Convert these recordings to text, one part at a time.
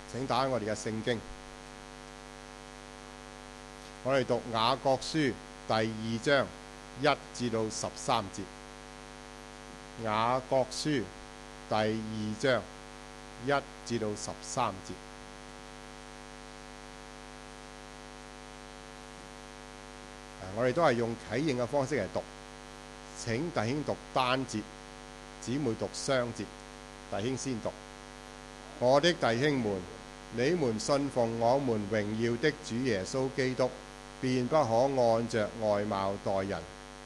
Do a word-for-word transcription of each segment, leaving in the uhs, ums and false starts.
請打開我哋嘅聖經，我哋讀雅各書第二章一至到十三節。雅各書第二章一至到十三節。我哋都係用啟應嘅方式嚟讀，請弟兄讀單節，姊妹讀雙節。弟兄先讀。我的弟兄們，你們信奉我們榮耀的主耶穌基督，便不可按着外貌待人。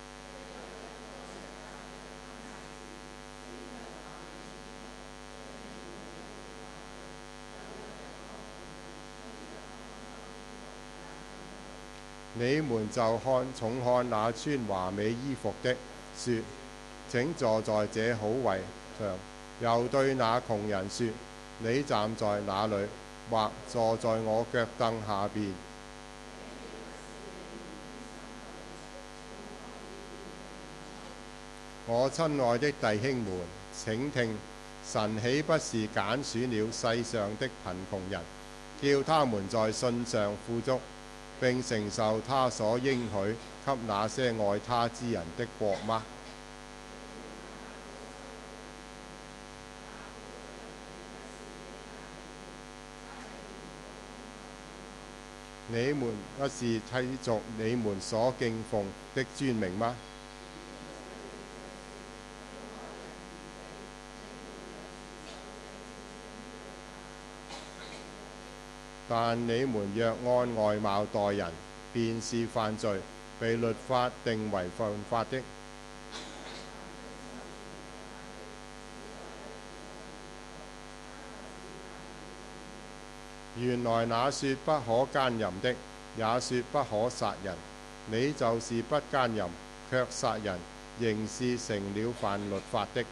你們就看重看那穿華美衣服的，說：請坐在這好位上。又對那窮人說：你站在那裏，或坐在我腳凳下邊。我親愛的弟兄們，請聽，神豈不是揀選了世上的貧窮人，叫他們在信上富足，並承受他所應許給那些愛他之人的國嗎？你們不是繼續你們所敬奉的尊名嗎？但你們若按外貌待人，便是犯罪，被律法定為犯法的。原來那說不可奸淫的，也說不可殺人。你就是不奸淫，卻殺人，仍是成了犯律法的。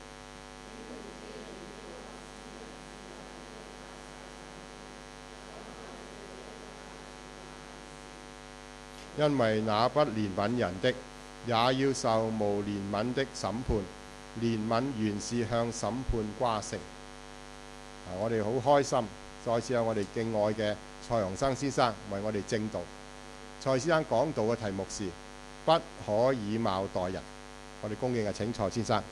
因為那不憐憫人的，也要受無憐憫的審判。憐憫原是向審判瓜城。啊，我哋好開心，再次有我哋敬愛嘅蔡洪生先生為我哋證道。蔡先生講道嘅題目是不可以貌待人。我哋恭敬嘅請蔡先生。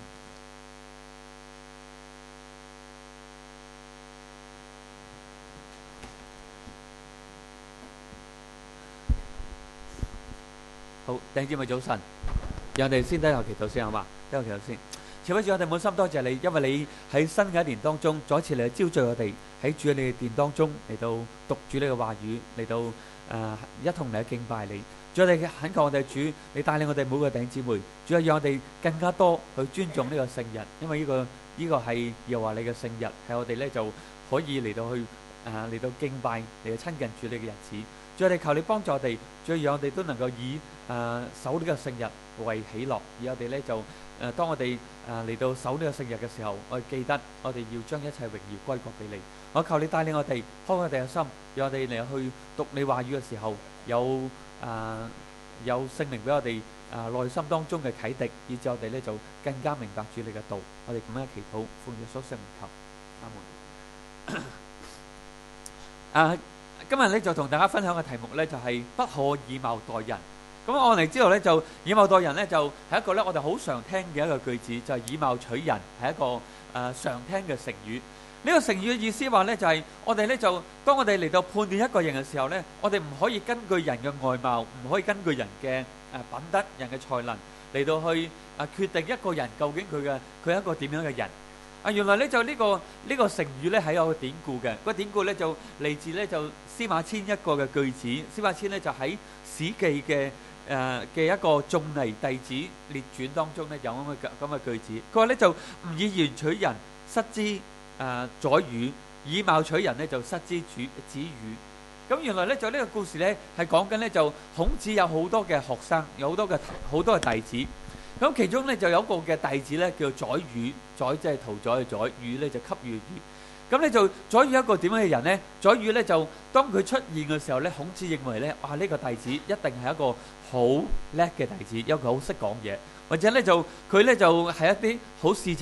好，弟兄姊妹早晨，讓我哋先低頭祈禱先好嘛？低頭祈禱先。賜俾主，我哋滿心多謝你，因為你喺新嘅一年當中，再一次嚟招聚我哋喺主你嘅殿當中嚟到讀主你嘅話語，嚟到誒、呃、一同嚟敬拜你。主，我哋懇求我哋主，你帶領我哋每個弟兄姊妹，主啊，讓我哋更加多去尊重呢個聖日，因為呢、這個呢、這個係又話你嘅聖日，係我哋咧就可以嚟到去誒嚟、呃、到敬拜，嚟到親近主你嘅日子。主，我哋求你幫助我哋，主，讓我哋都能夠以誒、呃、守呢個聖日為喜樂，而我哋咧就誒、呃、當我哋誒嚟到守呢個聖日嘅時候，我哋記得我哋要將一切榮耀歸國俾你。我求你帶領我哋，開我哋嘅心，讓我哋嚟去讀你話語嘅時候，有誒、呃、有聖靈俾我哋誒、呃、內心當中嘅啟迪，以致我哋咧就更加明白主你嘅道。我哋咁樣祈禱，奉耶穌聖名求，阿門。誒、呃。今日咧就同大家分享嘅題目咧就係不可以貌待人。咁我哋知道咧就以貌待人咧就係一個咧我哋好常聽嘅一個句子，就係以貌取人，係一個誒常聽嘅成語。呢個成語嘅意思話咧就係我哋咧就當我哋嚟到判斷一個人嘅時候咧，我哋唔可以根據人嘅外貌，唔可以根據人嘅誒品德、人嘅才能嚟到去誒決定一個人究竟佢嘅佢係一個點樣嘅人。啊，原來咧就呢個呢個成語咧係有個典故嘅，個典故咧就嚟自咧就司馬遷一個嘅句子。司馬遷咧就喺《史記》嘅誒嘅一個仲尼弟子列傳當中咧有咁嘅咁嘅句子。佢話咧就唔以言取人，失之誒宰予；以貌取人咧就失之主子羽。咁原來咧就呢個故事咧係講緊咧就孔子有好多嘅學生，有好多嘅好多嘅弟子。咁其中咧就有一個嘅弟子咧叫宰予，宰即係屠宰嘅宰，予咧就給予嘅予。咁咧就宰予一個點樣嘅人咧？宰予咧就當佢出現嘅時候咧，孔子認為咧，哇呢個弟子一定係一個好叻嘅弟子，因為佢好識講嘢，或者咧就佢咧就係一啲好四正、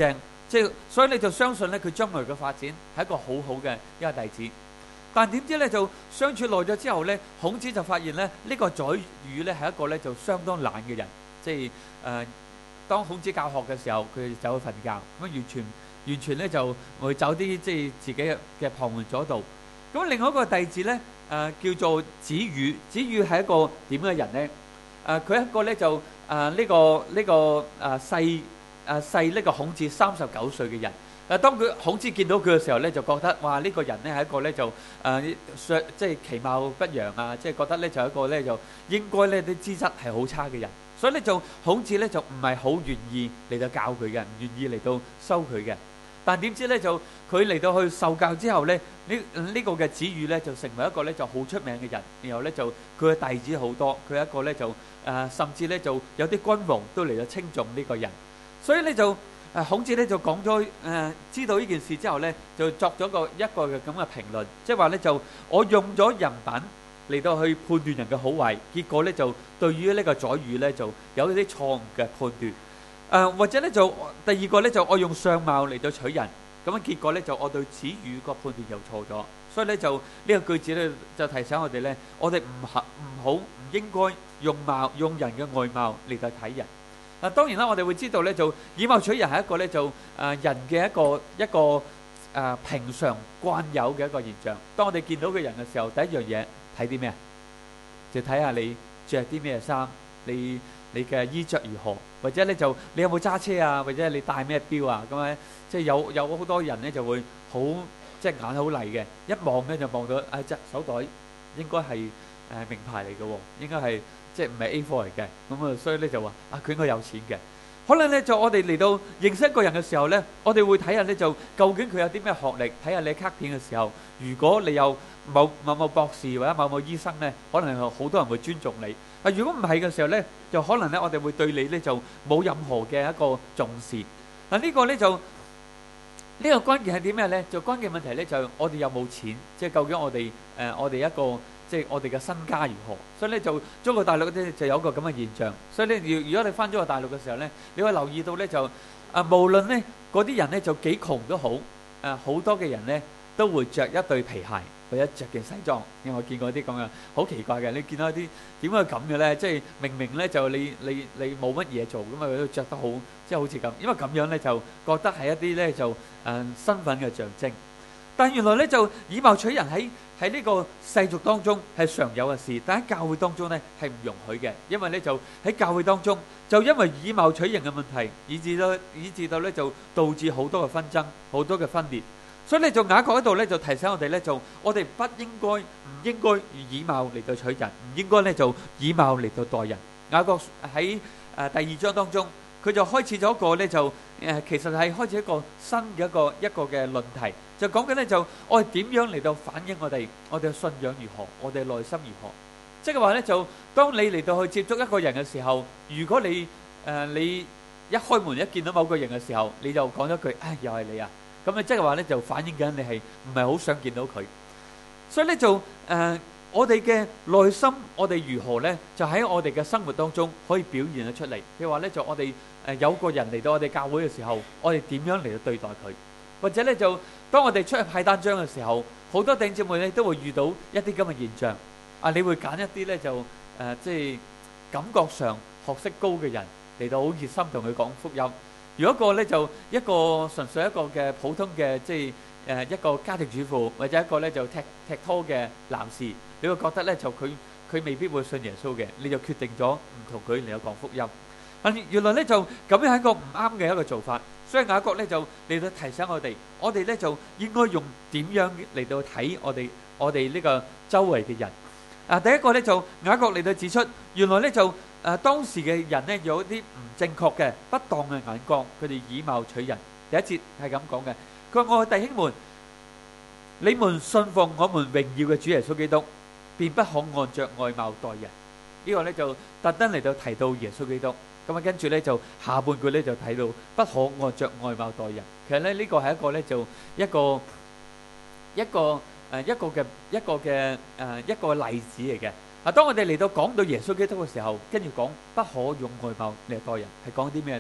即係所以你就相信咧佢將來嘅發展係一個好好嘅一個弟子。但點知咧就相處耐咗之後咧，孔子就發現咧呢個宰予咧係一個咧就相當懶嘅人，即係誒當孔子教學嘅時候，佢走去瞓覺，咁完全完全咧就會走啲即係自己嘅嘅旁門左道。咁另外一個弟子咧誒叫做子羽，子羽係一個點嘅人咧？誒佢一個咧就誒呢個呢個誒細誒細呢個孔子三十九歲嘅人。誒當佢孔子見到佢嘅時候咧，就覺得哇呢個人咧係一個咧就誒相即係其貌不揚啊，即係覺得咧就一個咧就應該咧啲資質係好差嘅人，所以咧就孔子咧就唔係好願意嚟到教佢嘅，唔願意嚟到收佢嘅。但點知咧就佢嚟到去受教之後咧，呢呢個嘅子羽咧就成為一個咧就好出名嘅人，然後咧就佢嘅弟子好多，佢一個咧就誒甚至咧就有啲君王都嚟到稱頌呢個人，所以咧就。誒孔子咧就講咗誒知道呢件事之後咧，就作咗個一個嘅咁嘅評論，即係話咧就我用咗人品嚟到去判斷人嘅好壞，結果咧就對於呢個宰予咧就有啲錯誤嘅判斷。誒或者咧就第二個咧就我用相貌嚟到取人，咁樣結果咧就我對子羽個判斷又錯咗。所以咧就呢個句子咧就提醒我哋咧，我哋唔合唔好唔應該用貌用人嘅外貌嚟到睇人。嗱當然啦，我哋會知道咧，就以貌取人係一個咧就誒人嘅一個一個誒平常慣有嘅一個現象。當我哋見到嘅人嘅時候，第一樣嘢睇啲咩？就睇下你著啲咩衫，你你嘅衣著如何，或者咧就你有冇揸車啊，或者你戴咩錶啊咁樣。即係有有好多人咧就會好即係眼好利嘅，一望咧就望到誒隻手袋應該係誒名牌嚟嘅喎，應該係。即係唔係 A 貨嚟嘅，咁啊，所以咧就話啊，佢應該有錢嘅。可能咧就我哋嚟到認識一個人嘅時候咧，我哋會睇下咧就究竟佢有啲咩學歷，睇下你卡片嘅時候，如果你有某某某博士或者某某醫生咧，可能好多人會尊重你。啊，如果唔係嘅時候咧，就可能咧我哋會對你咧就冇任何嘅一個重視。嗱呢個咧就呢個關鍵係點咩咧？就關鍵問題咧就我哋有冇錢，即係究竟我哋誒我哋一個。即係我哋嘅身家如何，所以咧就中國大陸咧就有一個咁嘅現象。所以咧，如如果你翻咗個大陸嘅時候咧，你會留意到咧就啊，無論咧嗰啲人咧就幾窮都好，誒好多嘅人咧都會著一對皮鞋或者著件西裝。因為我見過啲咁嘅好奇怪嘅，你見到一啲點解咁嘅咧？即係明明咧就你你你冇乜嘢做，咁啊佢都著得好，即係好似咁。因為咁樣咧就覺得係一啲咧就誒身份嘅象徵。但原來咧就以貌取人喺喺呢個世俗當中係常有嘅事，但喺教會當中咧係唔容許嘅，因為咧就喺教會當中就因為以貌取人嘅問題，以致到以致到咧就導致好多嘅紛爭，好多嘅分裂。所以咧就雅各喺度咧就提醒我哋咧就我哋不應該唔應該以貌嚟到取人，唔應該咧就以貌嚟到待人。雅各喺誒第二章當中，佢就開始咗一個咧就誒其實係開始一個新嘅一個一個嘅論題。就講緊咧，就我哋點樣嚟到反映我哋我哋嘅信仰如何，我哋內心如何？即係話咧，就當你嚟到去接觸一個人嘅時候，如果你誒你一開門一見到某個人嘅時候，你就講咗句唉，又係你啊！咁啊，即係話咧，就反映緊你係唔係好想見到佢？所以咧就誒，我哋嘅內心，我哋如何咧？就喺我哋嘅生活當中可以表現得出嚟。譬如話咧，就我哋誒有個人嚟到我哋教會嘅時候，我哋點樣嚟到對待佢？或者咧就當我哋出去派單張嘅時候，好多弟兄姊妹咧都會遇到一啲咁嘅現象。啊，你會揀一啲咧就誒，即係感覺上學識高嘅人嚟到好熱心同佢講福音。如果個咧就一個純粹一個嘅普通嘅即係誒一個家庭主婦，或者一個咧就踢踢拖嘅男士，你會覺得咧就佢佢未必會信耶穌嘅，你就決定咗唔同佢嚟到講福音。但原來咧就咁樣係一個唔啱嘅一個做法。所以雅各咧就嚟到提醒我哋，我哋咧就應該用點樣嚟到睇我哋我哋呢個周圍嘅人。啊，第一個咧就雅各嚟到指出，原來咧就誒當時嘅人咧有一啲唔正確嘅不當嘅眼光，佢哋以貌取人。第一節係咁講嘅，佢話：我嘅弟兄們，你們信奉我們榮耀嘅主耶穌基督，便不可按著外貌待人。呢個咧就特登嚟到提到耶穌基督。咁啊，跟住咧就下半句咧就睇到不可按著外貌待人。其實咧呢個係一個咧就一個一個誒一個嘅一個嘅誒一個例子嚟嘅。啊，當我哋嚟到講到耶穌基督嘅時候，跟住講不可用外貌嚟待人，係講啲咩咧？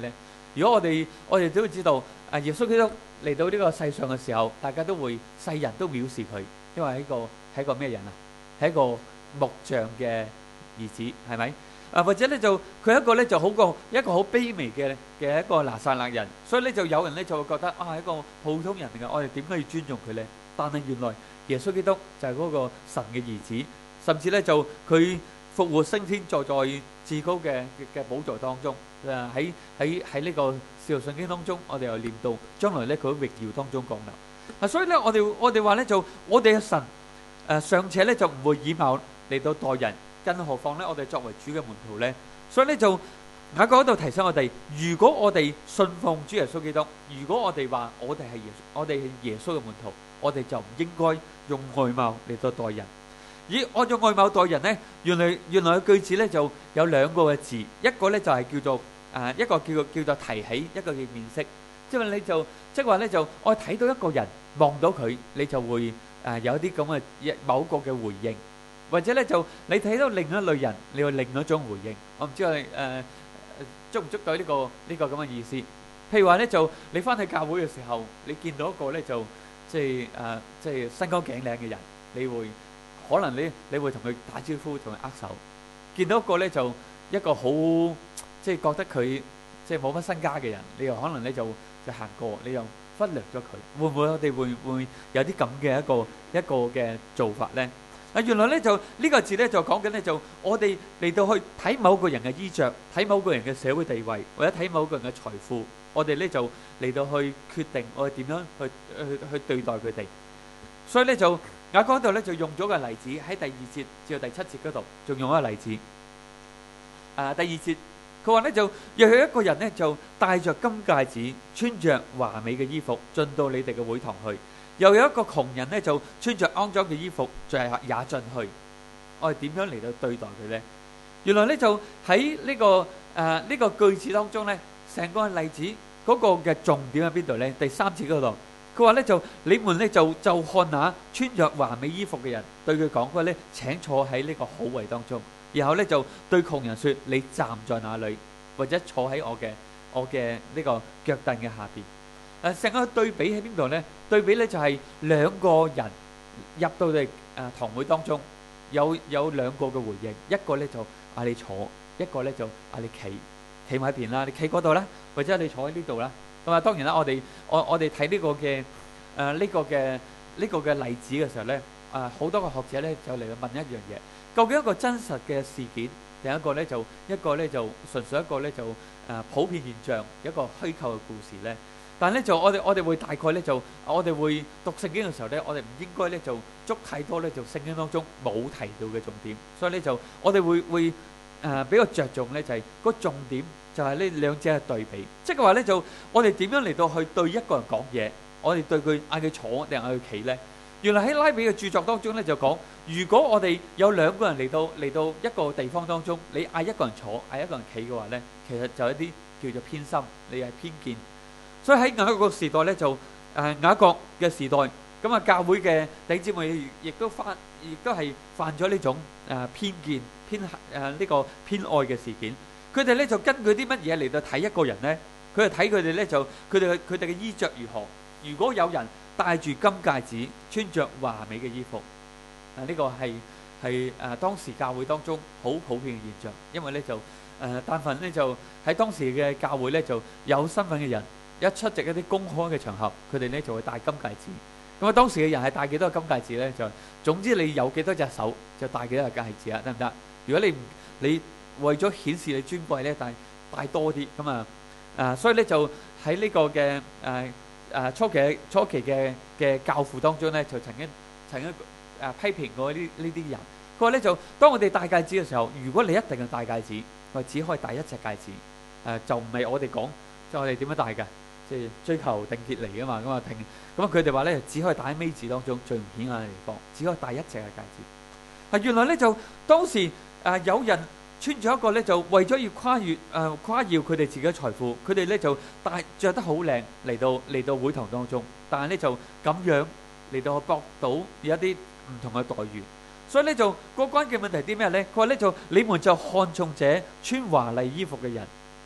如果我哋我哋都會知道，誒耶穌基督嚟到呢個世上嘅時候，大家都會世人都藐視佢，因為係一個係一個咩人啊？係一個木匠嘅兒子，係咪？啊，或者咧就佢一個咧就好個一個好卑微嘅嘅一個拿撒勒人，所以咧就有人咧就會覺得啊係一個普通人嚟嘅，我哋點解要尊重佢咧？但係原來耶穌基督就係嗰個神嘅兒子，甚至咧就佢復活升天，坐在至高嘅嘅寶座當中。誒喺喺喺呢個使徒信經當中，我哋又念到將來咧佢喺榮耀當中降臨。啊，所以咧我哋我哋話咧就我哋嘅神誒尚且咧就唔會以貌嚟到待人。更何況咧，我哋作為主嘅門徒咧，所以咧就雅各喺度提醒我哋：如果我哋信奉主耶穌基督，如果我哋話我哋係耶穌，我哋係耶穌嘅門徒，我哋就唔應該用外貌嚟到待人。而按照外貌待人咧，原來原來嘅句子咧就有兩個嘅字，一個咧就係叫做誒一個叫做叫做提起，一個叫面色。即係你就即係話咧就我睇到一個人望到佢，你就會誒有啲咁嘅某個嘅回應。或者咧就你睇到另一類人，你有另一種回應。我唔知我哋誒捉唔捉到呢個呢個咁嘅意思。譬如話咧，就你翻去教會嘅時候，你見到一個咧就即係誒即係身高頸靚嘅人，你會可能你你會同佢打招呼，同佢握手。見到一個咧就一個好即係覺得佢即係冇乜身家嘅人，你又可能咧就就行過，你又忽略咗佢。會唔會我哋會會有啲咁嘅一個一個嘅做法咧？啊，原來咧就呢個字咧就講緊咧就我哋嚟到去睇某個人嘅衣着，睇某個人嘅社會地位，或者睇某個人嘅財富，我哋咧就嚟到去決定我哋點樣去去去對待佢哋。所以咧就雅各嗰度咧就用咗個例子喺第二節至到第七節嗰度，仲用一個例子。啊，第二節佢話咧就若有一個人咧就戴着金戒指，穿着華美嘅衣服，進到你哋嘅會堂去。又有一個窮人咧，就穿着骯髒嘅衣服，就係也進去。我哋點樣嚟到對待佢咧？原來咧就喺呢個誒呢個句子當中咧，成個例子嗰個嘅重點喺邊度咧？第三節嗰度，佢話咧就你們咧就就看那穿着華美衣服嘅人，對佢講過咧，請坐喺呢個好位當中。然後咧就對窮人説：你站在那裡，或者坐喺我嘅我嘅呢個腳凳嘅下邊。誒成個對比喺邊度咧？對比咧就係兩個人入到嚟誒堂會當中，有有兩個嘅回應，一個咧就嗌你坐，一個咧就嗌你企，企埋一邊啦，你企嗰度啦，或者你坐喺呢度啦。咁啊，當然啦，我哋我我哋睇呢個嘅誒呢個嘅呢個嘅例子嘅時候咧，誒好多個學者咧就嚟到問一樣嘢：究竟一個真實嘅事件，定一個咧就一個咧就純粹一個咧就誒普遍現象，一個虛構嘅故事咧？但係咧就我哋我哋會大概咧就我哋會讀聖經嘅時候咧，我哋唔應該咧就捉太多咧就聖經當中冇提到嘅重點，所以咧就我哋會會誒比較着重咧就係個重點就係呢兩者嘅對比，即係話咧就我哋點樣嚟到去對一個人講嘢，我哋對佢嗌佢坐定嗌佢企咧？原來喺拉比嘅著作當中咧就講，如果我哋有兩個人嚟到嚟到一個地方當中，你嗌一個人坐，嗌一個人企嘅話咧，其實就有一啲叫做偏心，你係偏見。所以喺雅各時代咧，就誒雅各嘅時代，咁啊教會嘅弟兄姊妹亦都犯，亦都係犯咗呢種誒偏見、偏誒呢個偏愛嘅事件。佢哋咧就根據啲乜嘢嚟到睇一個人咧？佢哋睇佢哋咧就佢哋嘅佢哋嘅衣着如何？如果有人戴住金戒指，穿着華美嘅衣服，啊呢個係係誒當時教會當中好普遍嘅現象，因為咧就誒但凡咧就喺當時嘅教會咧就有身份嘅人。一出席一啲公開嘅場合，佢哋咧就會戴金戒指。咁啊，當時嘅人係戴幾多個金戒指咧？就總之你有幾多隻手，就戴幾多個戒指啊？得唔得？如果你你為咗顯示你尊貴咧，戴戴多啲咁啊啊！所以咧就喺呢個嘅誒誒初期初期嘅嘅教父當中咧，就曾經曾經誒批評過呢呢啲人。佢話咧就當我哋戴戒指嘅時候，如果你一定要戴戒指，我只可以戴一隻戒指，誒就唔係我哋講，就我哋點樣戴嘅？即係追求定潔嚟㗎嘛，咁啊停，咁啊佢哋話咧，只可以戴喺尾指當中最唔顯眼嘅地方，只可以戴一隻嘅戒指。啊，原來咧就當時誒有人穿咗一個咧，就為咗要誇越誒誇耀佢哋自己嘅財富，佢哋咧就戴著得好靚嚟到嚟到會堂當中，但係咧就咁樣嚟到博到有一啲唔同嘅待遇。所以咧就個關鍵問題係啲咩咧？佢話咧就你們就看重這穿華麗衣服嘅人，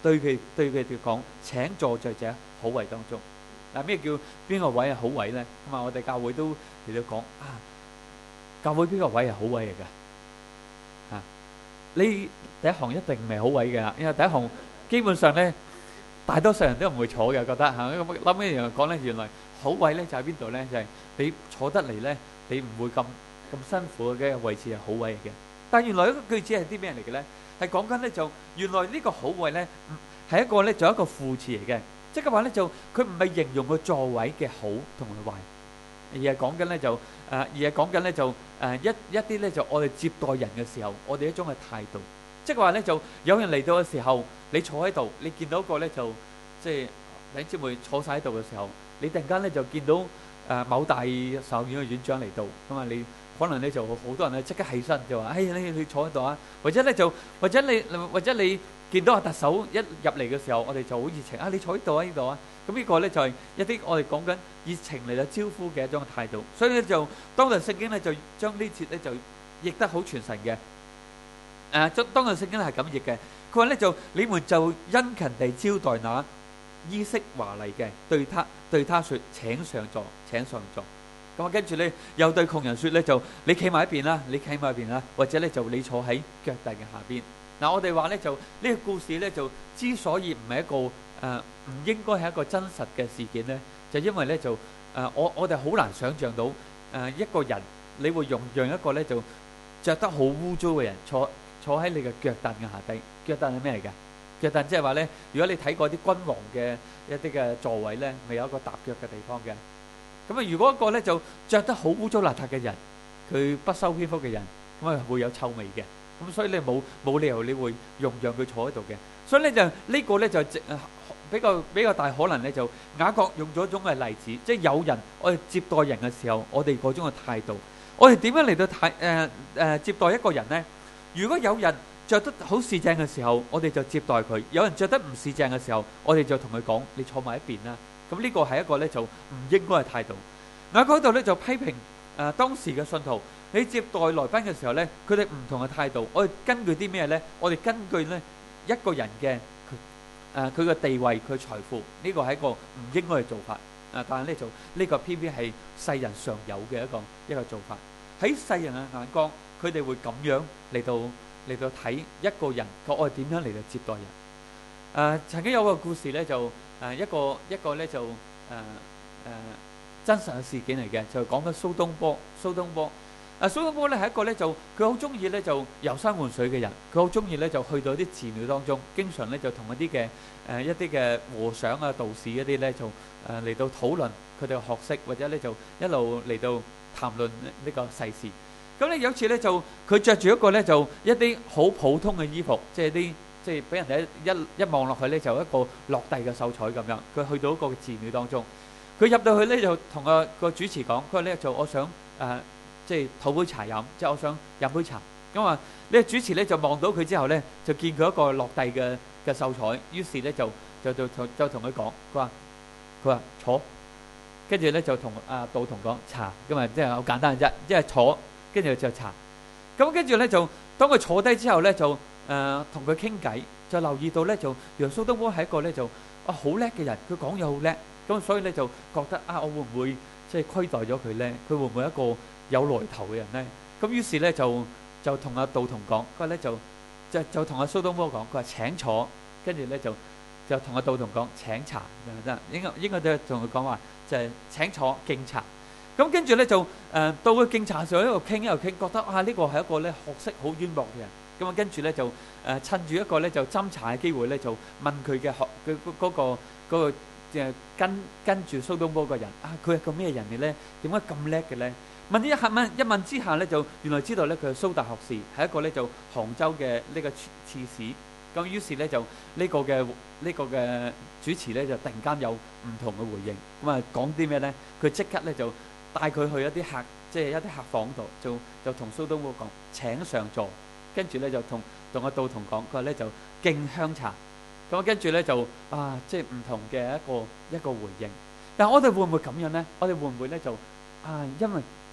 對佢對佢哋講：請坐在這好位當中。嗱，咩叫邊個位係好位咧？咁啊，我哋教會都嚟到講啊，教會邊個位係好位嚟㗎？啊，你第一行一定唔係好位嘅，因為第一行基本上咧，大多數人都唔會坐嘅，覺得嚇。咁諗起又講咧，原來好位咧就喺邊度咧？就係你坐得嚟咧，你唔會咁咁辛苦嘅位置係好位嚟嘅。但係原來一個句子係啲咩嚟嘅咧？係講緊咧就原來呢個好位咧，係一個咧，仲有一個副詞嚟嘅。即係話咧，就佢唔係形容個座位嘅好同埋壞，而係講緊咧就誒，而係講緊咧就誒一一啲咧就我哋接待人嘅時候，我哋一種嘅態度。即係話咧，就有人嚟到嘅時候，你坐喺度，你見到個咧就即係弟兄姊妹坐曬喺度嘅時候，你突然間咧就見到誒某大受院嘅院長嚟到，咁啊你可能咧就好多人咧即刻起身就話：哎，你你坐喺度啊！或者咧就或者你或者你。見到阿特首一入嚟嘅時候，我哋就好熱情啊！你坐呢度啊，呢度啊！咁呢個咧就係一啲我哋講緊熱情嚟到招呼嘅一種態度。所以咧就當日聖經咧就將呢節咧就譯得好傳神嘅。誒，當日聖經咧係咁譯嘅。佢話咧就你們就殷勤地招待那衣飾華麗嘅，對他對他説：請上座，請上座。咁啊，跟住咧又對窮人説咧就你企埋一邊啦，你企埋一邊啦，或者咧就你坐喺腳凳嘅下邊。嗱，我哋話咧就呢個故事咧就之所以唔係一個誒唔應該係一個真實嘅事件咧，就因為咧就誒我我哋好難想像到誒一個人你會容讓一個咧就著得好污糟嘅人坐坐喺你嘅腳凳嘅下底。腳凳係咩嚟㗎？腳凳即係話咧，如果你睇過啲君王嘅一啲嘅座位咧，咪有一個踏腳嘅地方嘅。咁啊，如果一個咧就著得好污糟邋遢嘅人，佢不修邊幅嘅人，咁啊會有臭味嘅。咁所以你冇冇理由你會容讓佢坐喺度嘅，所以咧就呢個咧就比較比較大可能咧就雅各用咗一種嘅例子，即係有人我哋接待人嘅時候，我哋嗰種嘅態度，我哋點樣嚟到睇誒誒接待一個人咧？如果有人著得好四正嘅時候，我哋就接待佢；有人著得唔四正嘅時候，我哋就同佢講：你坐埋一邊啦。咁呢個係一個咧就唔應該嘅態度。雅各嗰度咧就批評誒當時嘅信徒。你接待來賓嘅時候咧，佢哋唔同嘅態度，我哋根據啲咩咧？我哋根據咧一個人嘅誒佢嘅地位、佢財富，呢個係一個唔應該嘅做法。啊，但係咧就呢個偏偏係世人常有嘅一個一個做法。喺世人嘅眼光，佢哋會咁樣嚟到嚟到睇一個人，我哋點樣嚟到接待人？誒曾經有個故事咧，就誒一個一個咧就誒誒真實嘅事件嚟嘅，就講緊蘇東坡。蘇東坡。啊，蘇東坡咧係一個咧就佢好中意咧就遊山玩水嘅人，佢好中意咧就去到啲寺廟當中，經常咧就同一啲嘅誒一啲嘅和尚啊、道士一啲咧就誒嚟到討論佢哋嘅學識，或者咧就一路嚟到談論呢個世事。咁咧有次咧就佢著住一個咧就一啲好普通嘅衣服，即係啲即係俾人哋一一望落去咧就一個落地嘅秀才咁樣。佢去到一個寺廟當中，佢入到去咧就同個個主持講，佢話咧就我想誒。即係討杯茶飲，即係我想飲杯茶。咁啊，呢個主持咧就望到佢之後咧，就見佢一個落地嘅嘅秀才，於是咧就就就就就同佢講，佢話佢話坐，跟住咧就同阿道童講茶，咁啊即係好簡單嘅啫，即係坐，跟住就茶。咁跟住咧就當佢坐低之後咧，就誒同佢傾偈，就留意到咧就楊蘇東坡係一個咧就啊好叻嘅人，佢講嘢好叻，咁所以咧就覺得啊，我會唔會即係虧待咗佢咧？佢會唔會一個有來頭嘅人咧？咁於是咧就就同阿道童講，佢話咧就就就同阿蘇東坡講，佢話請坐，跟住咧就就同阿道童講請茶，得應該應該都係同佢講話就係請坐敬茶。咁跟住咧就誒到佢敬茶嘅時候，一路傾一路傾，覺得啊呢個係一個咧學識好淵博嘅人。咁啊跟住咧就誒趁住一個咧就斟茶嘅機會咧，就問佢嘅學佢嗰個嗰個誒跟跟住蘇東坡個人啊，佢係個咩人嚟咧？點解咁叻嘅咧？問一下問一問之下咧，就原來知道咧佢係蘇大學士，係一個咧就杭州嘅呢個刺史。咁於是咧就呢個嘅呢個嘅主持咧就突然間有唔同嘅回應。咁啊講啲咩咧？佢即刻咧就帶佢去一啲客，即係一啲客房度，就就同蘇東坡講請上座。跟住咧就同同阿道童講，佢話咧就敬香茶。咁跟住咧就啊，即係唔同嘅一個一個回應。但係我哋會唔會咁樣咧？我哋會唔會咧就啊，因為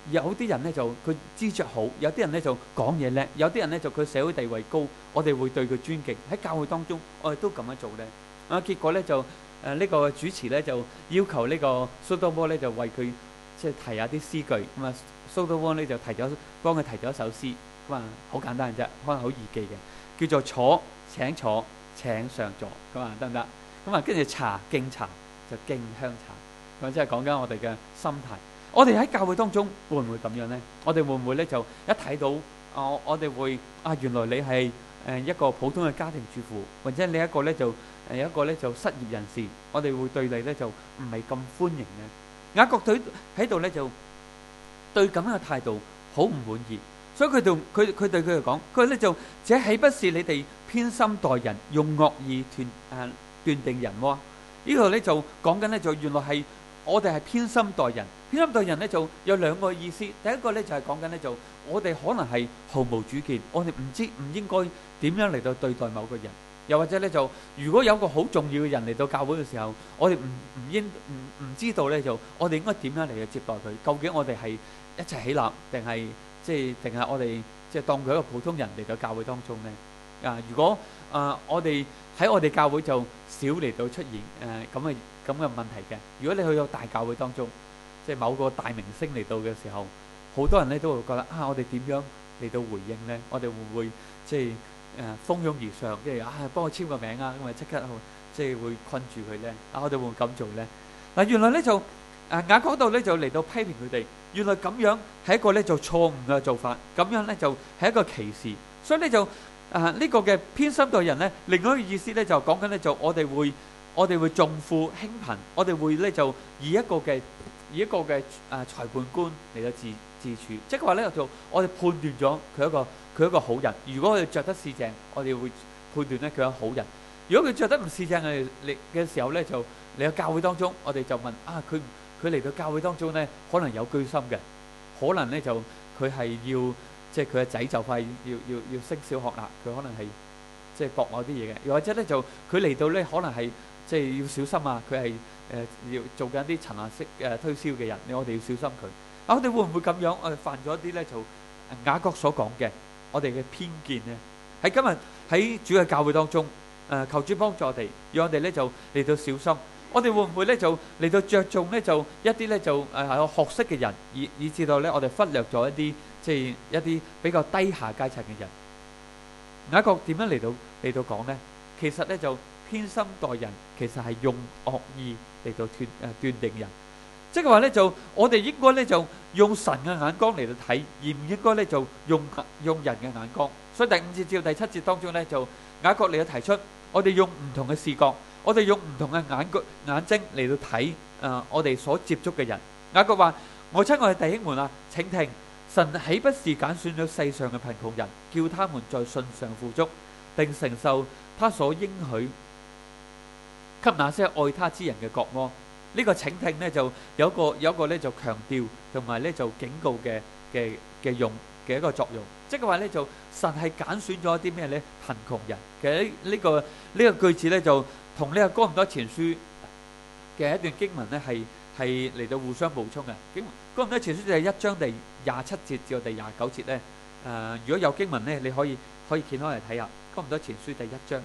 有啲人咧就佢知着好，有啲人咧就講嘢叻，有啲人咧就佢社會地位高，我哋會對佢尊敬。喺教會當中，我哋都咁樣做咧。啊，結果咧就誒呢、呃這個主持咧就要求呢個蘇多波咧就為佢即係提下啲詩句。咁啊，蘇多波咧就提咗幫佢提咗一首詩。咁啊，好簡單嘅啫，可能好易記嘅，叫做坐請坐請上座。咁啊，得唔得？咁啊，跟住茶敬茶就敬香茶。咁即係講緊我哋嘅心態。我哋喺教會當中會唔會咁樣呢？我哋會唔會咧就一睇到啊、呃，我哋會啊，原來你係誒一個普通嘅家庭主婦，或者你一個咧就誒一個咧就失業人士，我哋會對你咧就唔係咁歡迎嘅。雅各對喺度咧就對咁樣嘅態度好唔滿意，所以佢就佢佢對佢嚟講，佢咧就這豈不是你哋偏心待人，用惡意斷誒斷定人喎？呢度咧就講緊咧就原來係我哋係偏心待人。偏心待人咧就有兩個意思，第一個咧就係講緊咧就我哋可能係毫無主見，我哋唔知唔應該點樣嚟到對待某個人，又或者咧就如果有個好重要嘅人嚟到教會嘅時候，我哋唔唔應唔唔知道咧就我哋應該點樣嚟去接待佢？究竟我哋係一齊起立，定係即係定係我哋即係當佢一個普通人嚟到教會當中咧？啊，如果啊我哋喺我哋教會就少嚟到出現誒咁嘅咁嘅問題嘅，如果你去到大教會當中，即係某個大明星嚟到嘅時候，好多人咧都會覺得啊，我哋點樣嚟到回應咧？我哋會唔會即係誒蜂擁而上，即係啊幫我簽個名啊，咁咪即刻即係會困住佢咧？啊，我哋會唔會咁做咧？嗱，原來咧就誒雅各度咧就嚟到批評佢哋，原來咁樣係一個咧就錯誤嘅做法，咁樣咧就係一個歧視，所以咧就啊呢個嘅偏心待人咧，另外一個意思咧就講緊咧就我哋會我哋會重富輕貧，我哋會咧就以一個嘅。以一個嘅誒裁判官嚟到自自處，即係話咧就我哋判斷咗佢一個佢一個好人。如果佢着得四正，我哋會判斷咧佢係好人。如果佢着得唔四正嘅嚟嘅時候咧，就嚟到教會當中，我哋就問啊，佢佢嚟到教會當中咧，可能有居心嘅，可能咧就佢係要即係佢嘅仔就快要要要升小學啦，佢可能係即係博某啲嘢嘅，又或者咧就佢嚟到咧可能係即係要小心啊，佢係。誒、呃、要做緊啲層壓式誒推銷嘅人，你我哋要小心佢。啊，我哋會唔會咁樣？我哋犯咗一啲咧，就雅各所講嘅，我哋嘅偏見咧，喺今日喺主嘅教會當中，誒、呃、求主幫助我哋，讓我哋咧就嚟到小心。我哋會唔會咧就嚟到着重咧就一啲咧就誒係有學識嘅人，以以至到咧我哋忽略咗一啲即係一啲比較低下階層嘅人。雅各點樣嚟到嚟到講咧？其實咧就偏心待人，其實係用惡意嚟到斷誒斷定人，即係話咧就我哋應該咧就用神嘅眼光嚟到睇，而唔應該咧就用用人嘅眼光。所以第五節至到第七節當中咧，就雅各嚟到提出，我哋用唔同嘅視覺，我哋用唔同嘅眼角眼睛嚟到睇誒我哋所接觸嘅人。雅各話：我親愛嘅弟兄們啊，請聽，神豈不是揀選咗世上嘅貧窮人，叫他們在信上富足，並承受他所應許給那些愛他之人嘅國麼？呢個請聽呢，就有一個有一個咧就強調同埋咧就警告嘅嘅嘅用嘅一個作用，即係話咧就神係揀選咗一啲咩咧貧窮人。其實呢個呢個句子咧就同呢個哥林多前書嘅一段經文咧係係嚟到互相補充嘅。經哥林多前書就係一章第廿七節至到第廿九節咧。誒，如果有經文咧，你可以可以掀開嚟睇下哥林多前書第一章。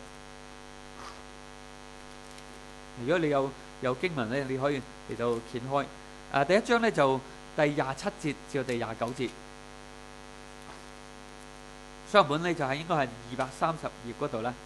如果你有有經文咧，你可以嚟到掀開。誒，第一章咧就第廿七節至到第廿九節。相本咧就係應該係二百三十頁嗰度啦。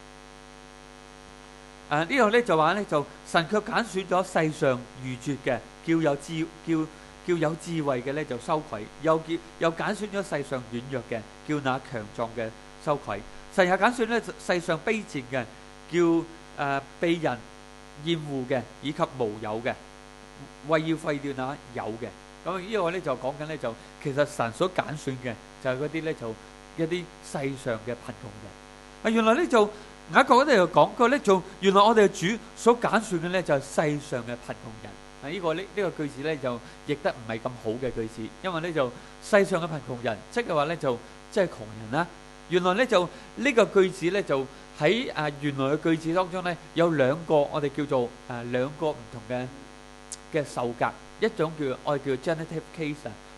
誒，呢度咧就話咧就神卻揀選咗世上愚拙嘅，叫有智叫叫有智慧嘅咧就羞愧；又叫又揀選咗世上軟弱嘅，叫那強壯嘅羞愧。神又揀選咧世上卑賤嘅，叫誒被人厭惡嘅以及無有嘅，為要廢掉那有嘅。咁呢個咧就講緊咧就其實神所揀選嘅就係嗰啲咧就一啲世上嘅貧窮人。啊，原來咧就雅各嗰度又講過咧，就原來我哋嘅主所揀選嘅咧就係世上嘅貧窮人。啊，呢個呢呢個句子咧就譯得唔係咁好嘅句子，因為咧就世上嘅貧窮人，即係話咧就即係窮人啦。原來咧就呢個句子咧就喺啊原來嘅句子當中咧有兩個我哋叫做誒兩個唔同嘅嘅受格，一種叫我哋叫 genitive case 啊，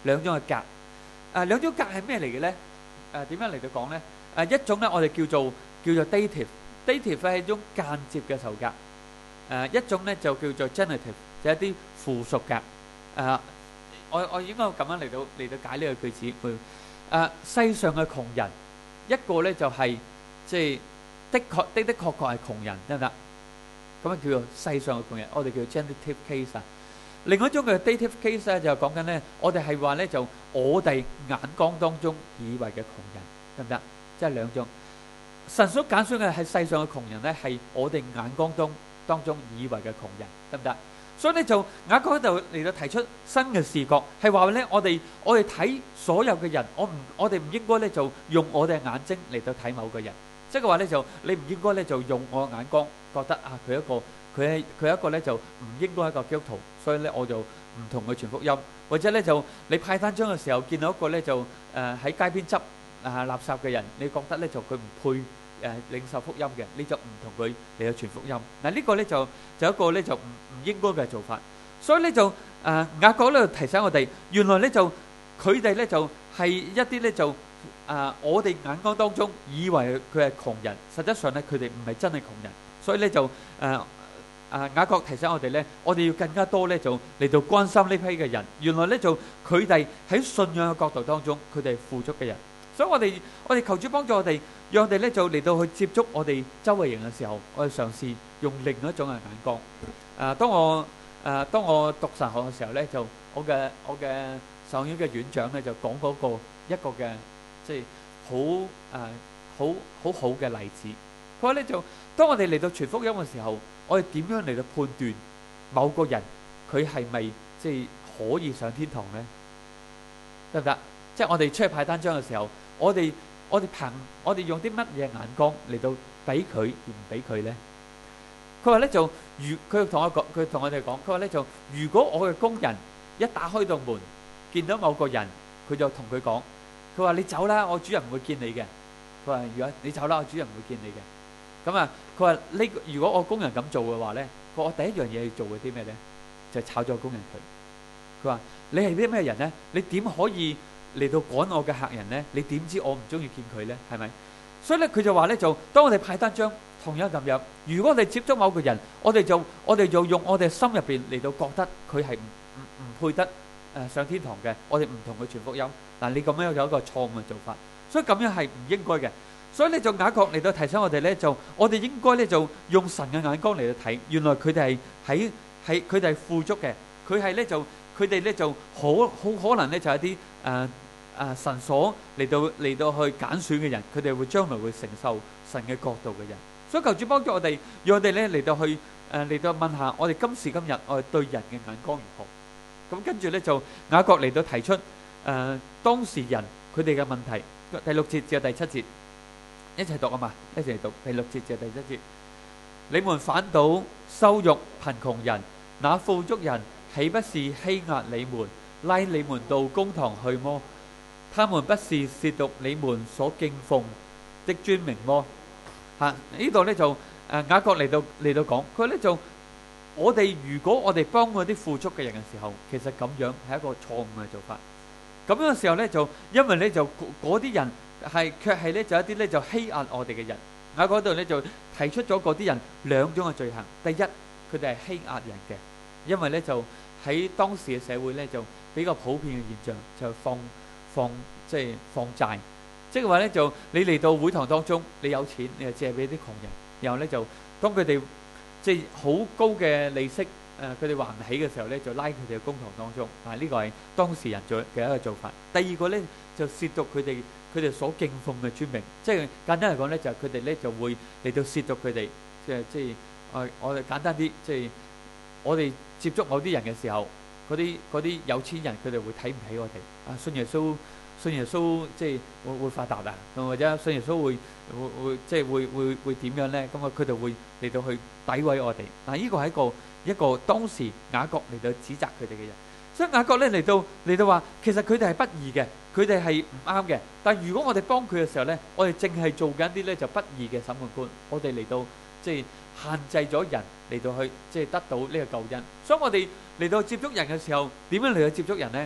兩種嘅格。誒兩種格係咩嚟嘅咧？誒點樣嚟到講咧？誒一種咧我哋叫做叫做 dative，dative 係一種間接嘅受格。誒一種咧就叫做 genitive，就係一啲附屬格。誒我我應該咁樣嚟到嚟到解呢個句子。誒世上嘅窮人，一個咧就係即係的確的的確確係窮人，得唔得？咁啊叫做世上嘅窮人，我哋叫 genitive case 啊。另外一種嘅 dative case 咧就係講緊咧，我哋係話咧就我哋眼光當中以為嘅窮人，得唔得？即係兩種。神所揀選嘅係世上嘅窮人咧，係我哋眼光當當中以為嘅窮人，得唔得？所以咧就雅各喺度嚟到提出新嘅視覺，係話咧我哋我哋睇所有嘅人，我唔我哋唔應該咧就用我哋嘅眼睛嚟到睇某個人，即係話咧就你唔應該咧就用我嘅眼光覺得啊佢一個佢係佢一個咧就唔應該係一個基督徒，所以咧我就唔同佢傳福音，或者咧就你派單張嘅時候見到一個咧就誒喺街邊執啊垃圾嘅人，你覺得咧就佢唔配誒領受福音嘅，你就唔同佢嚟到傳福音。嗱呢個咧就就一個咧就唔唔應該嘅做法。所以咧就誒雅各咧提醒我哋，原來咧就佢哋咧就係一啲咧就誒我哋眼光當中以為佢係窮人，實質上咧佢哋唔係真係窮人。所以咧就誒誒雅各提醒我哋咧，我哋要更加多咧就嚟到關心呢批嘅人。原來咧就佢哋喺信仰嘅角度當中，佢哋係富足嘅人。所以我哋我哋求主幫助我哋，讓我哋咧就嚟到去接觸我哋周圍人嘅時候，我哋嘗試用另一種嘅眼光。誒，當我誒當我讀神學嘅時候咧，就我嘅我嘅神學院嘅院長咧就講嗰個一個嘅即係好誒好好好嘅例子。佢話咧就當我哋嚟到傳福音嘅時候，我哋點樣嚟到判斷某個人佢係咪即係可以上天堂咧？得唔得？即係我哋出去派單張嘅時候，我哋我哋憑我哋用啲乜嘢眼光嚟到俾佢而唔俾佢咧？佢話咧就如佢同我講，佢同我哋講，佢話咧就如果我嘅工人一打開道門見到某個人，佢就同佢講，佢話你走啦，我主人唔會見你嘅。佢話如果你走啦，我主人唔會見你嘅。咁啊，佢話呢個如果我工人咁做嘅話咧，我第一樣嘢要做嘅啲咩咧？就係炒咗工人佢。佢話你係啲咩人咧？你點可以嚟到趕我嘅客人咧？你點知我唔中意見佢咧？係咪？所以咧，佢就話咧，就當我哋派單張，同樣咁樣。如果我哋接觸某個人，我哋就我哋就用我哋心入邊嚟到覺得佢係唔唔唔配得誒上天堂嘅，我哋唔同佢傳福音。嗱，你咁樣有一個錯誤嘅做法，所以咁樣係唔應該嘅。所以咧就雅各嚟到提醒我哋咧，就我哋應該咧就用神嘅眼光嚟到睇，原來佢哋係喺喺佢哋係富足嘅，佢係咧就佢哋咧就好好可能咧就係一啲誒誒神所嚟到嚟到去揀選嘅人，佢哋會將來會承受神嘅國度嘅人。所以求主幫助我哋，讓我哋咧嚟到去誒嚟到問下我哋今時今日我哋對人嘅眼光如何。咁跟住咧就雅各嚟到提出誒當時人佢哋嘅問題，第六節至到第七節。一齊讀啊嘛，一齊讀第六節至第七節。你們反倒羞辱貧窮人，那富足人豈不是欺壓你們，拉你們到公堂去麼？他們不是褻瀆你們所敬奉的尊名麼？嚇！呢度咧就誒雅各嚟到嚟到講，佢咧就我哋如果我哋幫嗰啲富足嘅人嘅時候，其實咁樣係一個錯誤嘅做法。咁樣嘅時候咧就因為咧就嗰啲人。係，卻係咧就一啲咧就欺壓我哋嘅人。喺嗰度咧就提出咗嗰啲人兩種嘅罪行。第一，佢哋係欺壓人嘅，因為咧就喺當時嘅社會咧就比較普遍嘅現象，就放放即係放債，即係話咧就你嚟到會堂當中，你有錢你就借俾啲窮人，然後咧就當佢哋即係好高嘅利息，誒佢哋還唔起嘅時候咧，就拉佢哋去公堂當中。啊，呢個係當事人做嘅一個做法。第二個咧就褻瀆佢哋。佢哋所敬奉嘅尊名，即係簡單嚟講咧，就係佢哋咧就會嚟到褻瀆佢哋，即係即係我我哋簡單啲，即係我哋接觸某啲人嘅時候，嗰啲嗰啲有錢人佢哋會睇唔起我哋。啊，信耶穌信耶穌即係會會發達啊，或者信耶穌會會會即係會會會點樣咧？咁啊，佢哋會嚟到去詆毀我哋。嗱，呢個係一個一個當時雅各嚟到指責佢哋嘅人。所以雅各咧嚟到嚟到話，其實佢哋係不義嘅，佢哋係唔啱嘅。但係如果我哋幫佢嘅時候咧，我哋淨係做緊啲咧就不義嘅審判官，我哋嚟到即係限制咗人嚟到去即係得到呢個救恩。所以我哋嚟到接觸人嘅時候，點樣嚟到接觸人咧？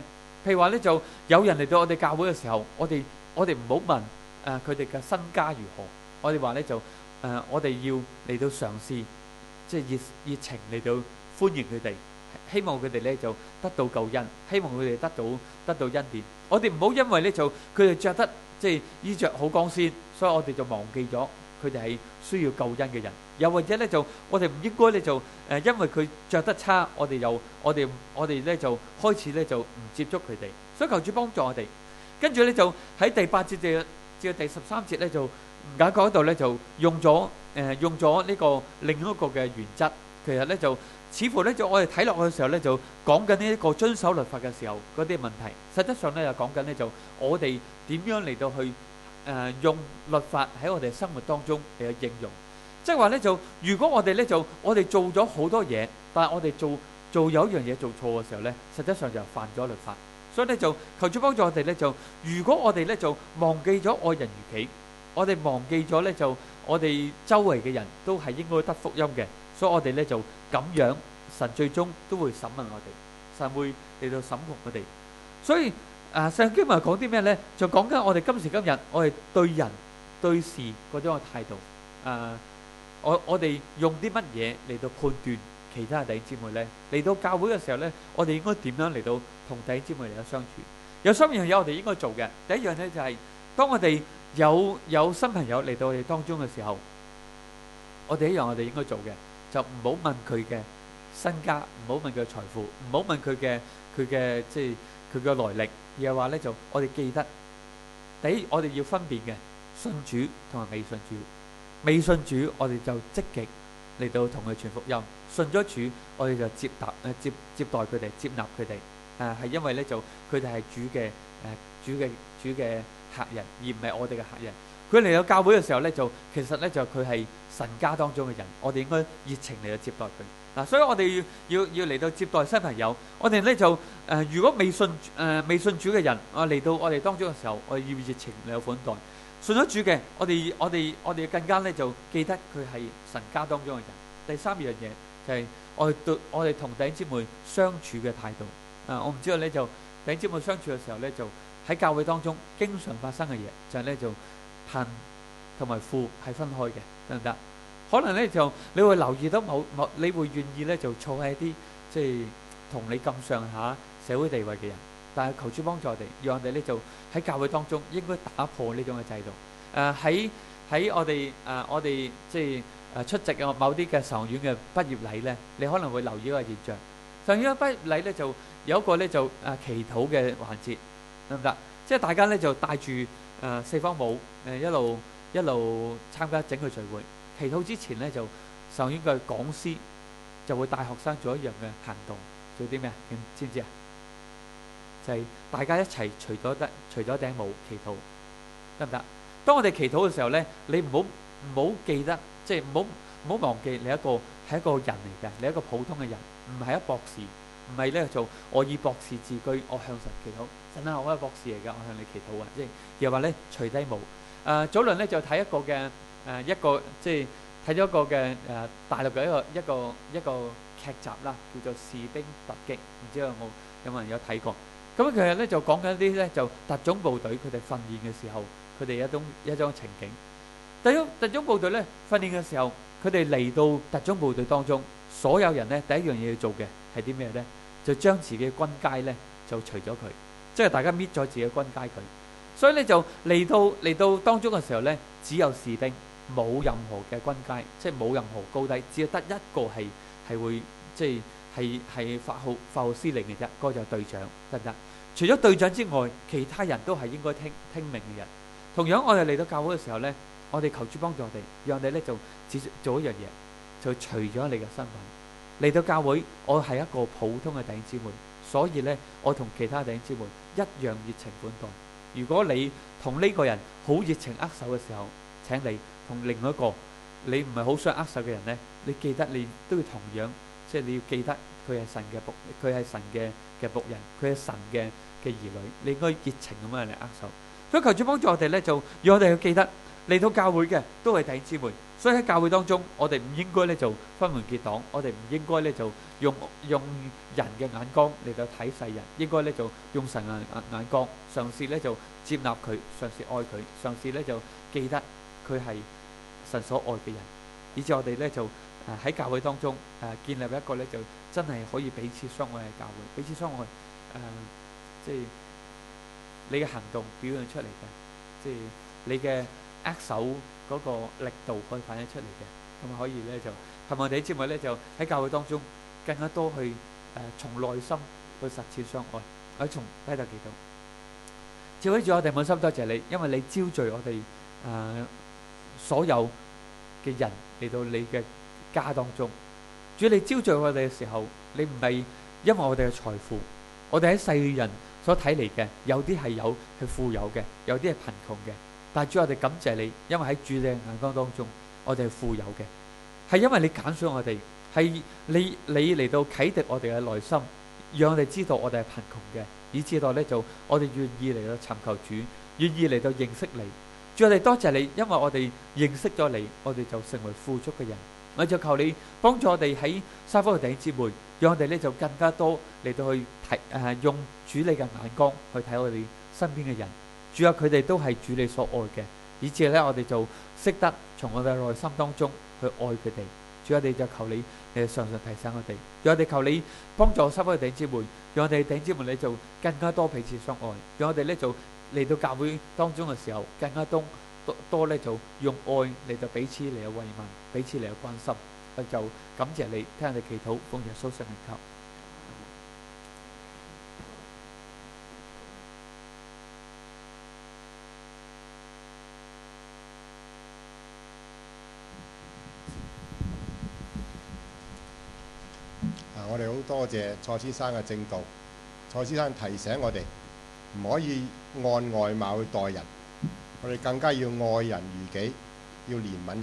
譬如話咧，就有人嚟到我哋教會嘅時候，我哋我哋唔好問誒佢哋嘅身家如何，我哋話咧就誒、呃、我哋要嚟到嘗試，即係熱熱情嚟到歡迎佢哋，希望佢哋咧就得到救恩，希望佢哋得到得到恩典。我哋唔好因為咧就佢哋着得即係衣着好光鮮，所以我哋就忘記咗佢哋係需要救恩嘅人。又或者咧就我哋唔應該咧就誒、呃、因為佢着得差，我哋又我哋我哋咧就開始咧就唔接觸佢哋。所以求主幫助我哋。跟住咧就喺第八節至至到第十三節咧就唔解嗰度咧就用咗誒、呃、用咗呢個另一個嘅原則。其實咧就似乎咧就我哋睇落去嘅時候咧就講緊呢一個遵守律法嘅時候嗰啲問題，實質上咧就講緊咧就我哋點樣嚟到去誒、呃、用律法喺我哋生活當中嚟去應用。即係話咧就如果我哋咧就我哋做咗好多嘢，但係我哋做做有一樣嘢做錯嘅時候咧，實質上就犯咗律法。所以咧就求主幫助我哋咧就，如果我哋咧就忘記咗愛人如己，我哋忘記咗咧就我哋周圍嘅人都係應該得福音嘅，所以我哋咧就咁樣，神最終都會審問我哋，神會嚟到審判我哋。所以啊，聖經咪講啲咩咧？就講緊我哋今時今日，我哋對人對事嗰種嘅態度啊。我我哋用啲乜嘢嚟到判斷其他弟兄姊妹咧？嚟到教會嘅時候咧，我哋應該點樣嚟到同弟兄姊妹嚟到相處？有三樣嘢我哋應該做嘅。第一樣咧就係、是、當我哋有有新朋友嚟到我哋當中嘅時候，我哋一樣我哋應該做嘅，就唔好問佢嘅身家，唔好問佢嘅財富，唔好問佢嘅佢嘅即係佢嘅來歷，而係話咧就我哋記得，第一我哋要分辨嘅信主同埋未信主。未信主，我哋就積極嚟到同佢傳福音；信咗主，我哋就接納誒接接待佢哋，接納佢哋。誒係因為咧就佢哋係主嘅誒主嘅主嘅客人，而唔係我哋嘅客人。佢嚟到教會嘅時候咧，就其實咧就佢係神家當中嘅人，我哋應該熱情嚟到接待佢。嗱，所以我哋要要要嚟到接待新朋友。我哋咧就誒，如果未信誒未信主嘅人，我嚟到我哋當中嘅時候，我哋要熱情嚟到款待。信咗主嘅，我哋我哋我哋更加咧就記得佢係神家當中嘅人。第三樣嘢就係我哋對我哋同弟兄姊妹相處嘅態度。啊，我唔知道咧就弟兄姊妹相處嘅時候咧，就喺教會當中經常發生嘅嘢，就係咧就貧同埋富係分開嘅，得唔得？可能咧就你會留意到某某，你會願意咧就坐喺一啲即係同你咁上下社會地位嘅人。但係求主幫助我哋，讓我哋咧就喺教會當中應該打破呢種嘅制度。誒喺喺我哋誒、呃、我哋即係誒出席嘅某啲嘅神學院嘅畢業禮咧，你可能會留意一個現象。神學院畢業禮咧就有一個咧就誒、呃、祈禱嘅環節，得唔得？即係大家咧就帶住誒、呃、四方帽誒、呃、一路一路參加整個聚會。祈禱之前咧就神學院嘅講師就會帶學生做一樣嘅行動，做啲咩啊？你知唔知啊？就係大家一齊除咗得除咗頂帽祈禱，得唔得？當我哋祈禱嘅時候咧，你唔好唔好記得，即係唔好唔好忘記你一個係一個人嚟嘅，你一個普通嘅人，唔係一博士，唔係咧做我以博士自居，我向神祈禱，神啊，我係博士嚟㗎，我向你祈禱啊！即係又話咧除低帽。誒早輪咧就睇一個嘅誒一個即係睇咗一個嘅誒大陸嘅一個一個一個劇集啦，叫做《士兵突擊》，唔知有冇有冇人有睇過？咁其實咧就講緊一啲咧就特種部隊佢哋訓練嘅時候，佢哋一種一種情景。第一特種部隊咧訓練嘅時候，佢哋嚟到特種部隊當中，所有人咧第一樣嘢要做嘅係啲咩咧？就將自己嘅軍階咧就除咗佢，即係大家搣咗自己嘅軍階佢。所以咧就嚟到嚟到當中嘅時候咧，只有士兵，冇任何嘅軍階，即係冇任何高低，只係得一個係係會即係。係係發號發號施令嘅啫，嗰個就係隊長，得唔得？除咗隊長之外，其他人都係應該聽聽命嘅人。同樣，我哋嚟到教會嘅時候咧，我哋求主幫助我哋，讓我哋咧就只做一樣嘢，就除咗你嘅身份嚟到教會，我係一個普通嘅弟兄姊妹，所以咧我同其他弟兄姊妹一樣熱情款待。如果你同呢個人好熱情握手嘅時候，請你同另外一個你唔係好想握手嘅人咧，你記得你都要同樣。即係你要記得佢係神嘅僕，佢係神嘅嘅僕人，佢係神嘅嘅兒女，你應該熱情咁樣嚟握手。所以求主幫助我哋咧，就讓我哋去記得嚟到教會嘅都係弟兄姊妹， 所以喺教會當中，我哋唔應該咧就分門結黨，我哋唔應該咧就用用人嘅眼光嚟到睇世人，應該咧就用神眼眼光，嘗試咧就接納佢，嘗試愛佢，嘗試咧就記得佢係神所愛嘅人，以至我哋咧就誒喺教會當中誒建立一個咧就真係可以彼此相愛嘅教會，彼此相愛誒，即係你嘅行動表現出嚟嘅，即係你嘅握手嗰個力度可以反映出嚟嘅，咁啊可以咧就同我哋啲節目咧就喺教會當中更加多去誒從內心去實踐相愛，喺從低頭祈禱。召會主，我哋滿心多謝你，因為你招聚我哋誒所有嘅人嚟到你嘅家當中。主，你招聚我哋嘅時候，你唔係因為我哋嘅財富，我哋喺世人所睇嚟嘅，有啲係有係富有嘅，有啲係貧窮嘅。但係主，我哋感謝你，因為喺主你嘅眼光當中，我哋係富有嘅，係因為你揀選我哋，係你你嚟到啟迪我哋嘅內心，讓我哋知道我哋係貧窮嘅，以至到咧就我哋願意嚟到尋求主，願意嚟到認識你。主，我哋多謝你，因為我哋認識咗你，我哋就成為富足嘅人。我就求你幫助我哋喺三福嘅弟兄姊妹，讓我哋咧就更加多嚟到去睇誒，用主你嘅眼光去睇我哋身邊嘅人。主啊，佢哋都係主你所愛嘅，以至咧我哋就識得從我哋內心當中去愛佢哋。主，我哋就求你誒常常提醒我哋，讓我哋求你幫助三福嘅弟兄姊妹，讓我哋弟兄姊妹咧就更加多彼此相愛，讓我哋咧就嚟到教會當中嘅時候，更加多多多咧就用愛嚟到彼此嚟到慰問，彼此嚟到關心。我就感謝你，聽我哋祈禱，奉耶穌聖名求。 啊！我哋好多謝蔡先生嘅正道。蔡先生提醒我哋唔可以按外貌去待人，我哋更加要愛人如己，要憐憫人。